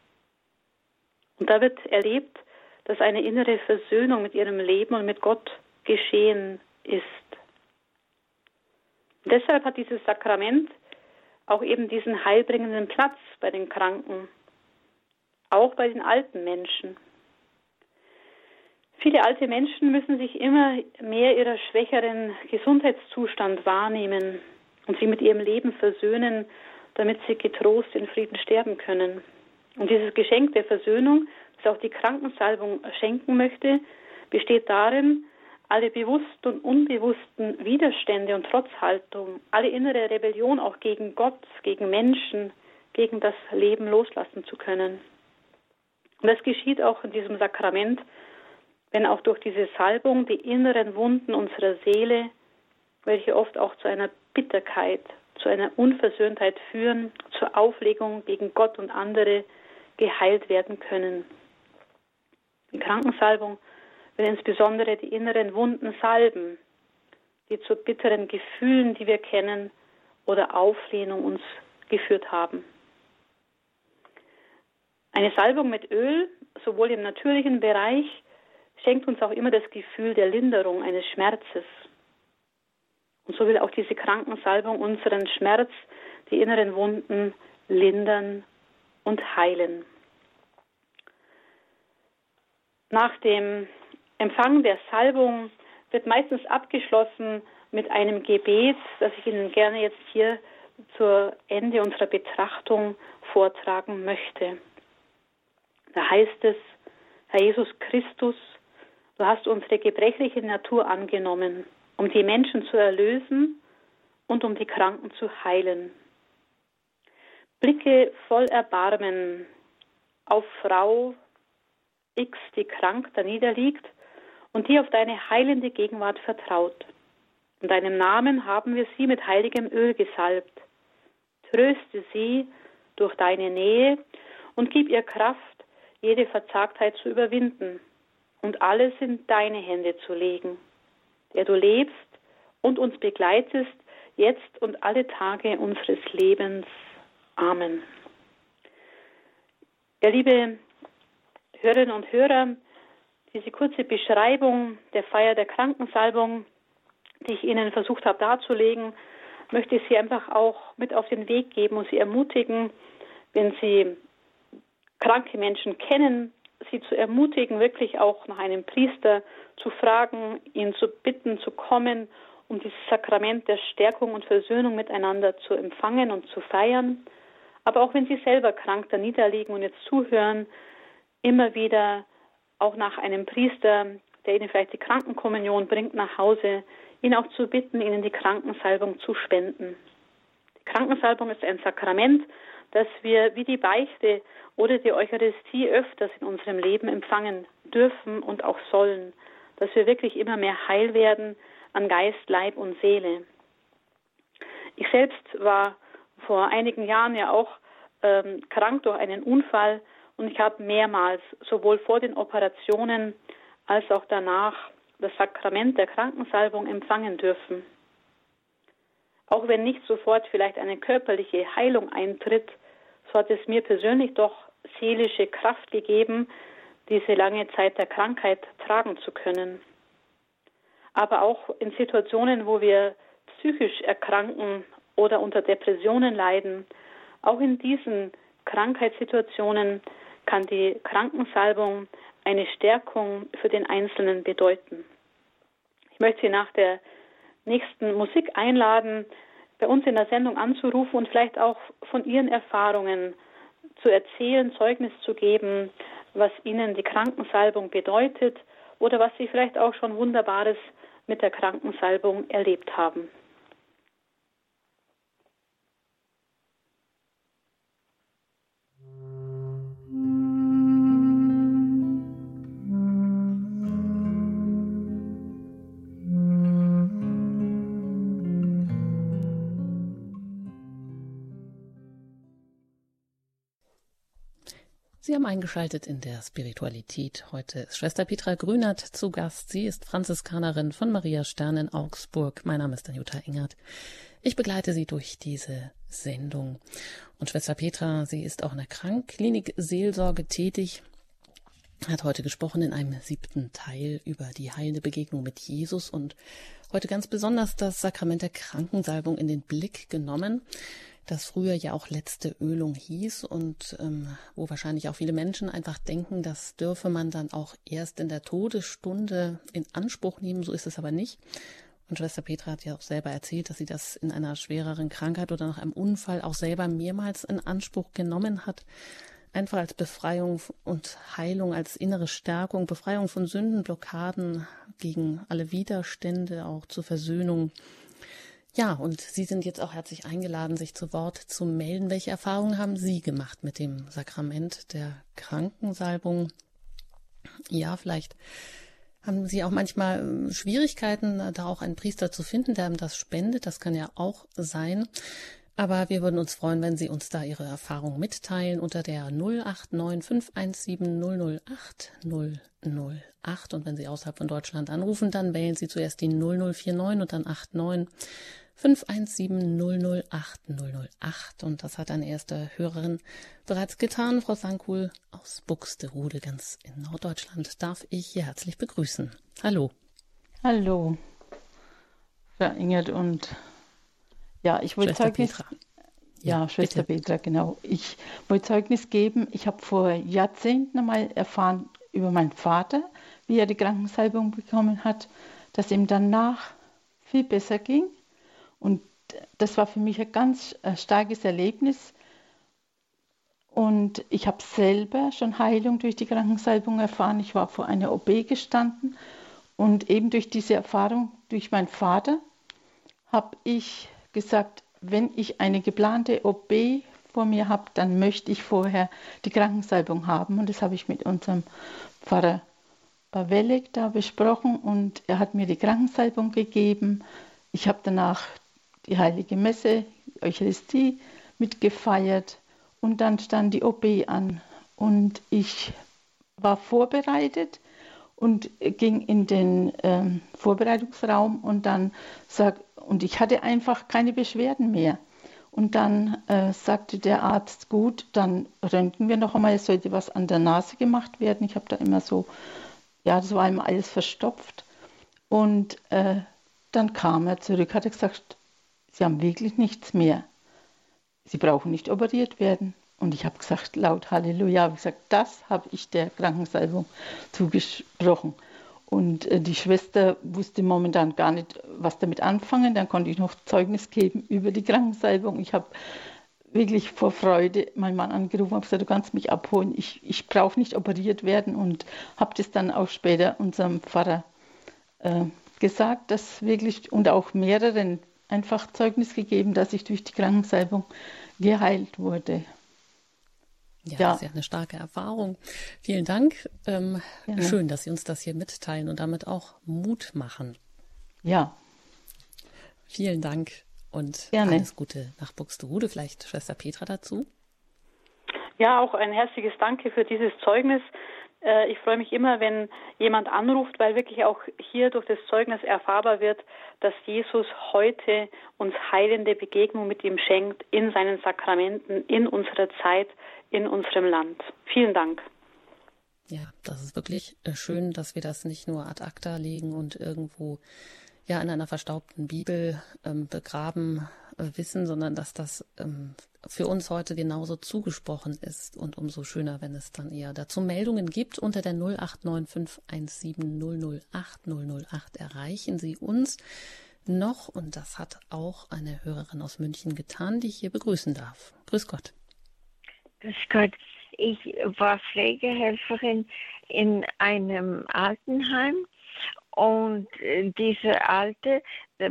Und da wird erlebt, dass eine innere Versöhnung mit ihrem Leben und mit Gott geschehen ist. Und deshalb hat dieses Sakrament auch eben diesen heilbringenden Platz bei den Kranken, auch bei den alten Menschen. Viele alte Menschen müssen sich immer mehr ihrer schwächeren Gesundheitszustand wahrnehmen und sich mit ihrem Leben versöhnen, damit sie getrost in Frieden sterben können. Und dieses Geschenk der Versöhnung, das auch die Krankensalbung schenken möchte, besteht darin, alle bewussten und unbewussten Widerstände und Trotzhaltung, alle innere Rebellion auch gegen Gott, gegen Menschen, gegen das Leben loslassen zu können. Und das geschieht auch in diesem Sakrament, wenn auch durch diese Salbung die inneren Wunden unserer Seele, welche oft auch zu einer Bitterkeit, zu einer Unversöhntheit führen, zur Auflegung gegen Gott und andere, geheilt werden können. Die Krankensalbung will insbesondere die inneren Wunden salben, die zu bitteren Gefühlen, die wir kennen, oder Auflehnung uns geführt haben. Eine Salbung mit Öl, sowohl im natürlichen Bereich, schenkt uns auch immer das Gefühl der Linderung eines Schmerzes. Und so will auch diese Krankensalbung unseren Schmerz, die inneren Wunden lindern und heilen. Nach dem Empfang der Salbung wird meistens abgeschlossen mit einem Gebet, das ich Ihnen gerne jetzt hier zu Ende unserer Betrachtung vortragen möchte. Da heißt es: Herr Jesus Christus, du hast unsere gebrechliche Natur angenommen, um die Menschen zu erlösen und um die Kranken zu heilen. Blicke voll Erbarmen auf Frau X, die krank da niederliegt und die auf deine heilende Gegenwart vertraut. In deinem Namen haben wir sie mit heiligem Öl gesalbt. Tröste sie durch deine Nähe und gib ihr Kraft, jede Verzagtheit zu überwinden und alles in deine Hände zu legen, der du lebst und uns begleitest, jetzt und alle Tage unseres Lebens. Amen. Ja, liebe Hörerinnen und Hörer, diese kurze Beschreibung der Feier der Krankensalbung, die ich Ihnen versucht habe darzulegen, möchte ich Sie einfach auch mit auf den Weg geben und Sie ermutigen, wenn Sie kranke Menschen kennen, Sie zu ermutigen, wirklich auch nach einem Priester zu fragen, ihn zu bitten, zu kommen, um dieses Sakrament der Stärkung und Versöhnung miteinander zu empfangen und zu feiern. Aber auch wenn Sie selber krank da niederliegen und jetzt zuhören, immer wieder auch nach einem Priester, der Ihnen vielleicht die Krankenkommunion bringt nach Hause, ihn auch zu bitten, Ihnen die Krankensalbung zu spenden. Die Krankensalbung ist ein Sakrament, das wir wie die Beichte oder die Eucharistie öfters in unserem Leben empfangen dürfen und auch sollen, dass wir wirklich immer mehr heil werden an Geist, Leib und Seele. Ich selbst war vor einigen Jahren ja auch krank durch einen Unfall und ich habe mehrmals, sowohl vor den Operationen als auch danach, das Sakrament der Krankensalbung empfangen dürfen. Auch wenn nicht sofort vielleicht eine körperliche Heilung eintritt, so hat es mir persönlich doch seelische Kraft gegeben, diese lange Zeit der Krankheit tragen zu können. Aber auch in Situationen, wo wir psychisch erkranken oder unter Depressionen leiden, auch in diesen Krankheitssituationen kann die Krankensalbung eine Stärkung für den Einzelnen bedeuten. Ich möchte Sie nach der nächsten Musik einladen, bei uns in der Sendung anzurufen und vielleicht auch von Ihren Erfahrungen zu erzählen, Zeugnis zu geben, was Ihnen die Krankensalbung bedeutet oder was Sie vielleicht auch schon Wunderbares mit der Krankensalbung erlebt haben. Sie haben eingeschaltet in der Spiritualität. Heute ist Schwester Petra Grünert zu Gast. Sie ist Franziskanerin von Maria Stern in Augsburg. Mein Name ist Jutta Engert. Ich begleite Sie durch diese Sendung. Und Schwester Petra, sie ist auch in der Krankenklinik Seelsorge tätig. hat heute gesprochen in einem 7. Teil über die heilende Begegnung mit Jesus und heute ganz besonders das Sakrament der Krankensalbung in den Blick genommen, das früher ja auch letzte Ölung hieß und wo wahrscheinlich auch viele Menschen einfach denken, das dürfe man dann auch erst in der Todesstunde in Anspruch nehmen. So ist es aber nicht. Und Schwester Petra hat ja auch selber erzählt, dass sie das in einer schwereren Krankheit oder nach einem Unfall auch selber mehrmals in Anspruch genommen hat. Einfach als Befreiung und Heilung, als innere Stärkung, Befreiung von Sünden, Blockaden, gegen alle Widerstände, auch zur Versöhnung. Ja, und Sie sind jetzt auch herzlich eingeladen, sich zu Wort zu melden. Welche Erfahrungen haben Sie gemacht mit dem Sakrament der Krankensalbung? Ja, vielleicht haben Sie auch manchmal Schwierigkeiten, da auch einen Priester zu finden, der ihm das spendet. Das kann ja auch sein. Aber wir würden uns freuen, wenn Sie uns da Ihre Erfahrung mitteilen unter der 089 517 008 008. Und wenn Sie außerhalb von Deutschland anrufen, dann wählen Sie zuerst die 0049 und dann 89 517 008 008. Und das hat eine erste Hörerin bereits getan. Frau Sankuhl aus Buxtehude, ganz in Norddeutschland, darf ich hier herzlich begrüßen. Hallo. Hallo, Frau Ingert und ja, ich wollte Schwester Zeugnis. Petra. Ja, Schwester Petra, genau. Ich wollte Zeugnis geben. Ich habe vor Jahrzehnten einmal erfahren über meinen Vater, wie er die Krankensalbung bekommen hat, dass ihm danach viel besser ging. Und das war für mich ein ganz starkes Erlebnis. Und ich habe selber schon Heilung durch die Krankensalbung erfahren. Ich war vor einer OP gestanden und eben durch diese Erfahrung, durch meinen Vater, habe ich gesagt, wenn ich eine geplante OP vor mir habe, dann möchte ich vorher die Krankensalbung haben. Und das habe ich mit unserem Pfarrer Wellig da besprochen und er hat mir die Krankensalbung gegeben. Ich habe danach die Heilige Messe, Eucharistie mitgefeiert und dann stand die OP an. Und ich war vorbereitet und ging in den Vorbereitungsraum und und ich hatte einfach keine Beschwerden mehr. Und dann sagte der Arzt, gut, dann röntgen wir noch einmal, es sollte was an der Nase gemacht werden. Ich habe da immer so, ja, das war immer alles verstopft. Und dann kam er zurück, hat er gesagt, Sie haben wirklich nichts mehr. Sie brauchen nicht operiert werden. Und ich habe gesagt, laut Halleluja, habe gesagt, das habe ich der Krankensalbung zugesprochen. Und die Schwester wusste momentan gar nicht, was damit anfangen. Dann konnte ich noch Zeugnis geben über die Krankensalbung. Ich habe wirklich vor Freude meinen Mann angerufen, habe gesagt, du kannst mich abholen. Ich brauche nicht operiert werden. Und habe das dann auch später unserem Pfarrer gesagt, dass wirklich und auch mehreren einfach Zeugnis gegeben, dass ich durch die Krankensalbung geheilt wurde. Ja, das ist ja eine starke Erfahrung. Vielen Dank. Schön, dass Sie uns das hier mitteilen und damit auch Mut machen. Ja. Vielen Dank und gerne. Alles Gute nach Buxtehude. Vielleicht Schwester Petra dazu? Ja, auch ein herzliches Danke für dieses Zeugnis. Ich freue mich immer, wenn jemand anruft, weil wirklich auch hier durch das Zeugnis erfahrbar wird, dass Jesus heute uns heilende Begegnung mit ihm schenkt in seinen Sakramenten, in unserer Zeit, in unserem Land. Vielen Dank. Ja, das ist wirklich schön, dass wir das nicht nur ad acta legen und irgendwo in einer verstaubten Bibel begraben wissen, sondern dass das für uns heute genauso zugesprochen ist und umso schöner, wenn es dann eher dazu Meldungen gibt. Unter der 089 517 008 008 erreichen Sie uns noch und das hat auch eine Hörerin aus München getan, die ich hier begrüßen darf. Grüß Gott. Grüß Gott. Ich war Pflegehelferin in einem Altenheim und dieser alte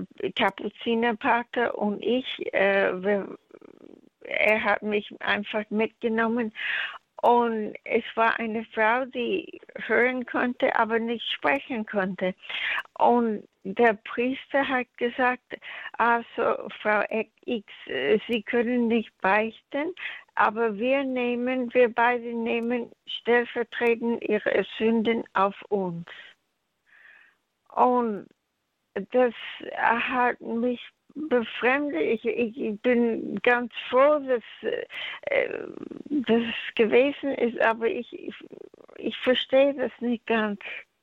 Kapuzinerpater und ich, er hat mich einfach mitgenommen und es war eine Frau, die hören konnte, aber nicht sprechen konnte. Und der Priester hat gesagt, also Frau X, Sie können nicht beichten, aber wir beide nehmen stellvertretend Ihre Sünden auf uns. Und das hat mich befremdet. Ich bin ganz froh, dass das gewesen ist, aber ich ich verstehe das nicht ganz.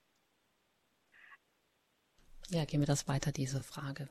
Ja, gehen wir das weiter, diese Frage.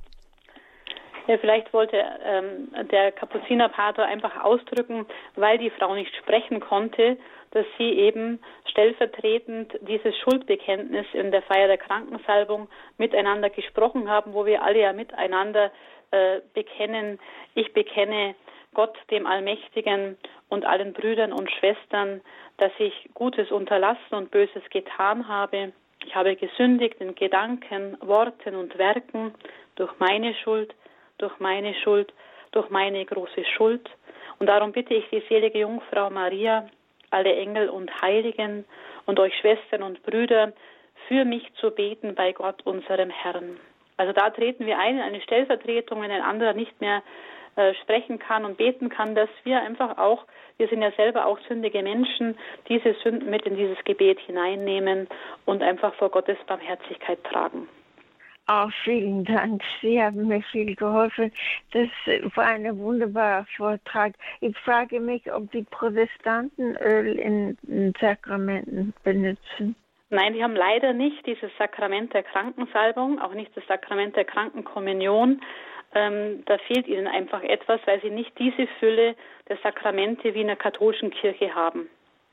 Ja, vielleicht wollte der Kapuzinerpater einfach ausdrücken, weil die Frau nicht sprechen konnte, dass sie eben stellvertretend dieses Schuldbekenntnis in der Feier der Krankensalbung miteinander gesprochen haben, wo wir alle ja miteinander bekennen, ich bekenne Gott, dem Allmächtigen und allen Brüdern und Schwestern, dass ich Gutes unterlassen und Böses getan habe. Ich habe gesündigt in Gedanken, Worten und Werken durch meine Schuld, durch meine Schuld, durch meine große Schuld. Und darum bitte ich die selige Jungfrau Maria, alle Engel und Heiligen und euch Schwestern und Brüder, für mich zu beten bei Gott, unserem Herrn. Also da treten wir ein in eine Stellvertretung, wenn ein anderer nicht mehr sprechen kann und beten kann, dass wir einfach auch, wir sind ja selber auch sündige Menschen, diese Sünden mit in dieses Gebet hineinnehmen und einfach vor Gottes Barmherzigkeit tragen. Oh, vielen Dank. Sie haben mir viel geholfen. Das war ein wunderbarer Vortrag. Ich frage mich, ob die Protestanten Öl in Sakramenten benutzen. Nein, die haben leider nicht dieses Sakrament der Krankensalbung, auch nicht das Sakrament der Krankenkommunion. Da fehlt ihnen einfach etwas, weil sie nicht diese Fülle der Sakramente wie in der katholischen Kirche haben.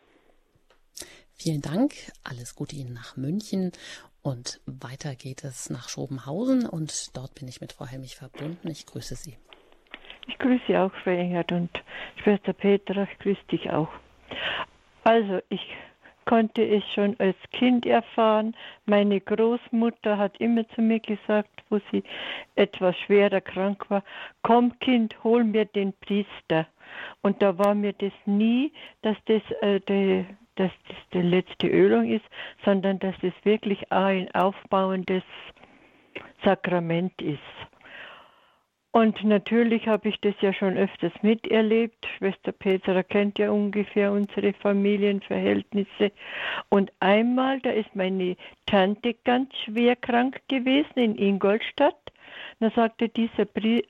Vielen Dank, alles Gute Ihnen nach München und weiter geht es nach Schobenhausen und dort bin ich mit Frau Helmich verbunden. Ich grüße Sie. Ich grüße auch, Frau Engert, und Schwester Petra, ich grüße dich auch. Also, ich konnte es schon als Kind erfahren. Meine Großmutter hat immer zu mir gesagt, wo sie etwas schwerer krank war, komm Kind, hol mir den Priester. Und da war mir das nie, dass das die letzte Ölung ist, sondern dass es wirklich ein aufbauendes Sakrament ist. Und natürlich habe ich das ja schon öfters miterlebt. Schwester Petra kennt ja ungefähr unsere Familienverhältnisse. Und einmal, da ist meine Tante ganz schwer krank gewesen in Ingolstadt. Da sagte dieser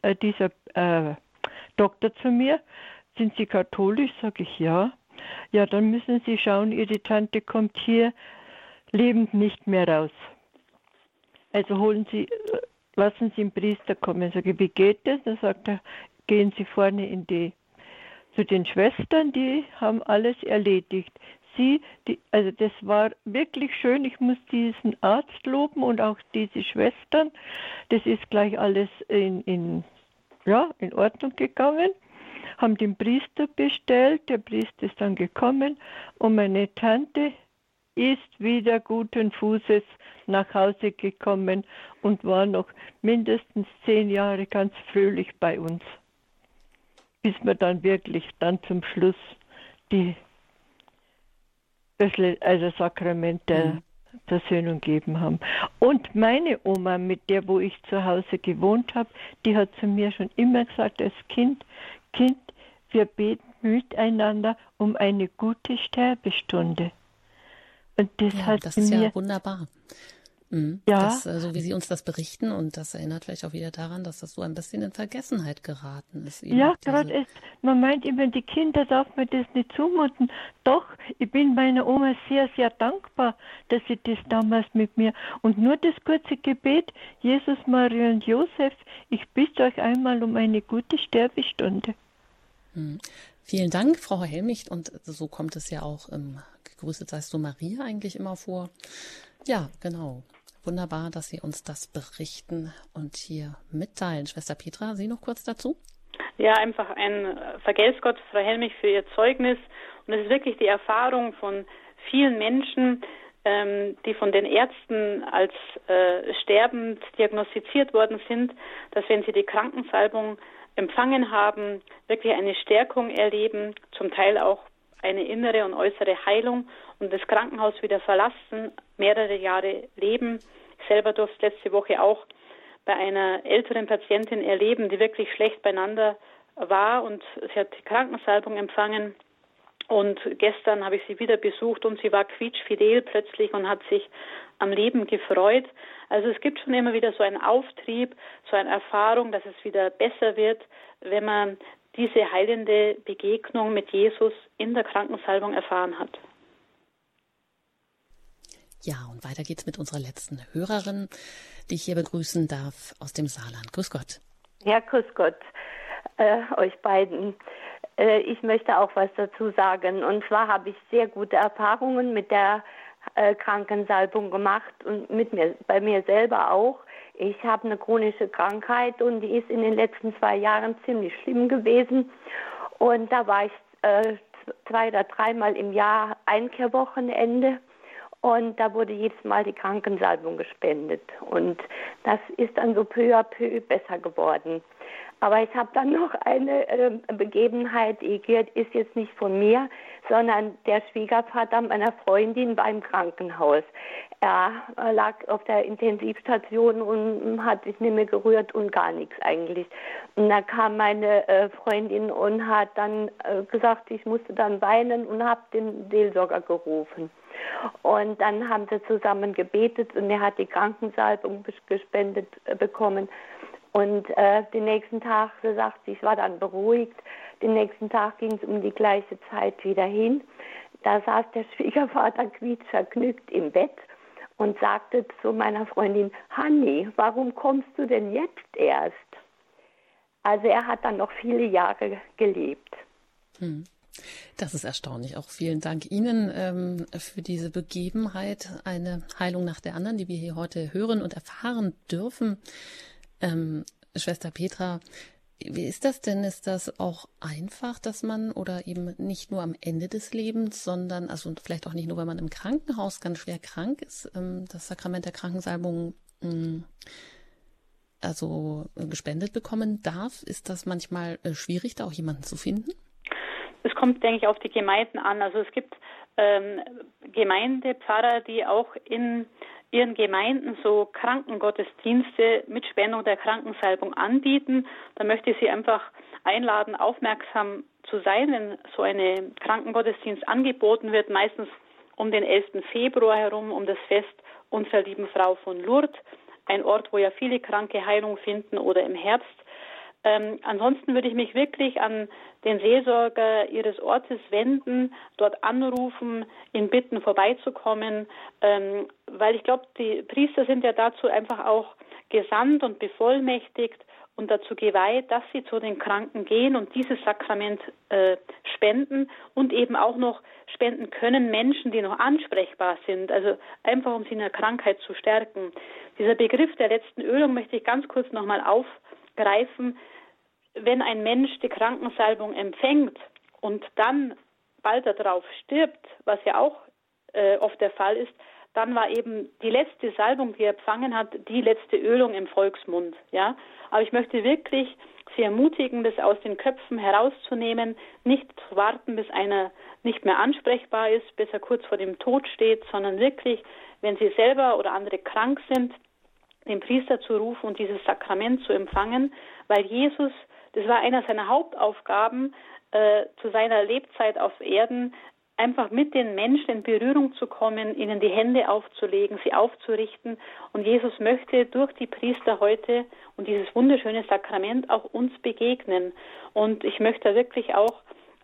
Doktor zu mir, sind Sie katholisch? Sage ich, ja. Ja, dann müssen Sie schauen, Ihre Tante kommt hier lebend nicht mehr raus. Also lassen Sie den Priester kommen. Ich sage, wie geht das? Dann sagt er, gehen Sie vorne zu den Schwestern, die haben alles erledigt. Also das war wirklich schön. Ich muss diesen Arzt loben und auch diese Schwestern. Das ist gleich alles in Ordnung gegangen. Haben den Priester bestellt, der Priester ist dann gekommen und meine Tante ist wieder guten Fußes nach Hause gekommen und war noch mindestens 10 Jahre ganz fröhlich bei uns, bis wir dann wirklich zum Schluss das Sakrament der Versöhnung gegeben haben. Und meine Oma, mit der, wo ich zu Hause gewohnt habe, die hat zu mir schon immer gesagt, als Kind, wir beten miteinander um eine gute Sterbestunde. Und das ist ja wunderbar. Ja. So wie Sie uns das berichten, und das erinnert vielleicht auch wieder daran, dass das so ein bisschen in Vergessenheit geraten ist. Ja, gerade man meint immer, die Kinder darf man das nicht zumuten. Doch, ich bin meiner Oma sehr, sehr dankbar, dass sie das damals mit mir, und nur das kurze Gebet, Jesus, Maria und Josef, ich bitte euch einmal um eine gute Sterbestunde. Vielen Dank, Frau Helmich, und so kommt es ja auch im Gegrüßet seist du Maria eigentlich immer vor. Ja, genau. Wunderbar, dass Sie uns das berichten und hier mitteilen. Schwester Petra, Sie noch kurz dazu? Ja, einfach ein Vergelt's Gott, Frau Helmich, für Ihr Zeugnis. Und es ist wirklich die Erfahrung von vielen Menschen, die von den Ärzten als sterbend diagnostiziert worden sind, dass wenn sie die Krankensalbung empfangen haben, wirklich eine Stärkung erleben, zum Teil auch eine innere und äußere Heilung und das Krankenhaus wieder verlassen, mehrere Jahre leben. Ich selber durfte letzte Woche auch bei einer älteren Patientin erleben, die wirklich schlecht beieinander war, und sie hat die Krankensalbung empfangen. Und gestern habe ich sie wieder besucht und sie war quietschfidel plötzlich und hat sich am Leben gefreut. Also es gibt schon immer wieder so einen Auftrieb, so eine Erfahrung, dass es wieder besser wird, wenn man diese heilende Begegnung mit Jesus in der Krankensalbung erfahren hat. Ja, und weiter geht's mit unserer letzten Hörerin, die ich hier begrüßen darf aus dem Saarland. Grüß Gott. Ja, grüß Gott, euch beiden. Ich möchte auch was dazu sagen. Und zwar habe ich sehr gute Erfahrungen mit der Krankensalbung gemacht und bei mir selber auch. Ich habe eine chronische Krankheit und die ist in den letzten 2 Jahren ziemlich schlimm gewesen. Und da war ich 2 oder 3 Mal im Jahr Einkehrwochenende. Und da wurde jedes Mal die Krankensalbung gespendet. Und das ist dann so peu à peu besser geworden. Aber ich habe dann noch eine Begebenheit, die ist jetzt nicht von mir, sondern der Schwiegervater meiner Freundin war im Krankenhaus. Er lag auf der Intensivstation und hat sich nicht mehr gerührt und gar nichts eigentlich. Und da kam meine Freundin und hat dann gesagt, ich musste dann weinen und habe den Seelsorger gerufen. Und dann haben sie zusammen gebetet und er hat die Krankensalbung gespendet bekommen. Und den nächsten Tag, sie sagt, ich war dann beruhigt, den nächsten Tag ging es um die gleiche Zeit wieder hin. Da saß der Schwiegervater quietschvergnügt im Bett und sagte zu meiner Freundin, Hanni, warum kommst du denn jetzt erst? Also er hat dann noch viele Jahre gelebt. Das ist erstaunlich. Auch vielen Dank Ihnen für diese Begebenheit, eine Heilung nach der anderen, die wir hier heute hören und erfahren dürfen. Schwester Petra, wie ist das denn? Ist das auch einfach, dass man oder eben nicht nur am Ende des Lebens, sondern also vielleicht auch nicht nur, wenn man im Krankenhaus ganz schwer krank ist, das Sakrament der Krankensalbung also gespendet bekommen darf? Ist das manchmal schwierig, da auch jemanden zu finden? Es kommt, denke ich, auf die Gemeinden an. Also es gibt Gemeindepfarrer, die auch in ihren Gemeinden so Krankengottesdienste mit Spendung der Krankensalbung anbieten. Da möchte ich Sie einfach einladen, aufmerksam zu sein, wenn so eine Krankengottesdienst angeboten wird, meistens um den 11. Februar herum, um das Fest unserer lieben Frau von Lourdes, ein Ort, wo ja viele Kranke Heilung finden, oder im Herbst. Ansonsten würde ich mich wirklich an den Seelsorger Ihres Ortes wenden, dort anrufen, ihn bitten, vorbeizukommen, weil ich glaube, die Priester sind ja dazu einfach auch gesandt und bevollmächtigt und dazu geweiht, dass sie zu den Kranken gehen und dieses Sakrament spenden und eben auch noch spenden können Menschen, die noch ansprechbar sind, also einfach um sie in der Krankheit zu stärken. Dieser Begriff der letzten Ölung möchte ich ganz kurz nochmal aufgreifen. Wenn ein Mensch die Krankensalbung empfängt und dann bald darauf stirbt, was ja auch oft der Fall ist, dann war eben die letzte Salbung, die er empfangen hat, die letzte Ölung im Volksmund. Ja? Aber ich möchte wirklich Sie ermutigen, das aus den Köpfen herauszunehmen, nicht zu warten, bis einer nicht mehr ansprechbar ist, bis er kurz vor dem Tod steht, sondern wirklich, wenn Sie selber oder andere krank sind, den Priester zu rufen und dieses Sakrament zu empfangen, weil Jesus, das war einer seiner Hauptaufgaben zu seiner Lebzeit auf Erden, einfach mit den Menschen in Berührung zu kommen, ihnen die Hände aufzulegen, sie aufzurichten. Und Jesus möchte durch die Priester heute und dieses wunderschöne Sakrament auch uns begegnen. Und ich möchte wirklich auch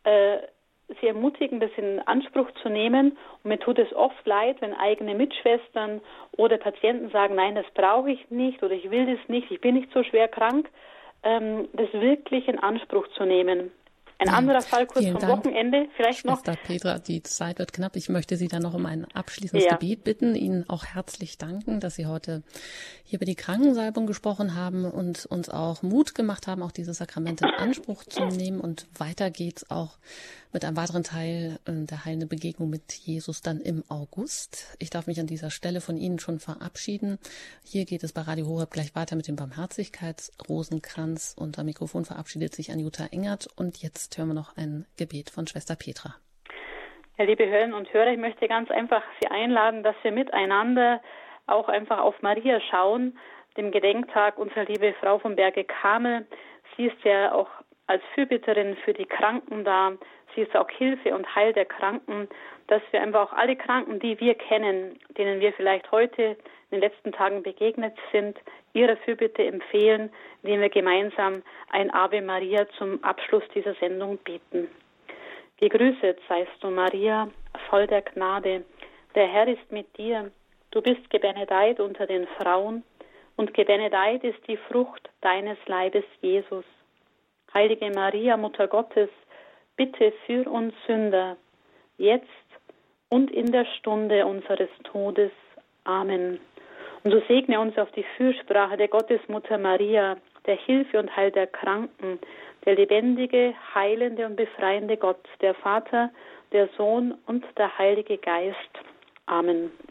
Sie ermutigen, das in Anspruch zu nehmen. Und mir tut es oft leid, wenn eigene Mitschwestern oder Patienten sagen, nein, das brauche ich nicht oder ich will das nicht, ich bin nicht so schwer krank, das wirklich in Anspruch zu nehmen. Ein anderer Fall kurz vom Wochenende, vielleicht noch. Schwester Petra, die Zeit wird knapp. Ich möchte Sie dann noch um ein abschließendes Gebet bitten, Ihnen auch herzlich danken, dass Sie heute hier über die Krankensalbung gesprochen haben und uns auch Mut gemacht haben, auch dieses Sakrament in Anspruch zu nehmen. Und weiter geht's auch mit einem weiteren Teil der heilenden Begegnung mit Jesus dann im August. Ich darf mich an dieser Stelle von Ihnen schon verabschieden. Hier geht es bei Radio Horeb gleich weiter mit dem Barmherzigkeitsrosenkranz. Und am Mikrofon verabschiedet sich Anjuta Engert. Und jetzt hören wir noch ein Gebet von Schwester Petra. Ja, liebe Hörerinnen und Hörer, ich möchte ganz einfach Sie einladen, dass wir miteinander auch einfach auf Maria schauen, dem Gedenktag unserer liebe Frau vom Berge Karmel. Sie ist ja auch als Fürbitterin für die Kranken da. Sie ist auch Hilfe und Heil der Kranken, dass wir einfach auch alle Kranken, die wir kennen, denen wir vielleicht heute in den letzten Tagen begegnet sind, ihrer Fürbitte empfehlen, indem wir gemeinsam ein Ave Maria zum Abschluss dieser Sendung beten. Gegrüßet seist du, Maria, voll der Gnade. Der Herr ist mit dir. Du bist gebenedeit unter den Frauen, und gebenedeit ist die Frucht deines Leibes, Jesus. Heilige Maria, Mutter Gottes, bitte für uns Sünder, jetzt und in der Stunde unseres Todes. Amen. Und so segne uns auf die Fürsprache der Gottesmutter Maria, der Hilfe und Heil der Kranken, der lebendige, heilende und befreiende Gott, der Vater, der Sohn und der Heilige Geist. Amen.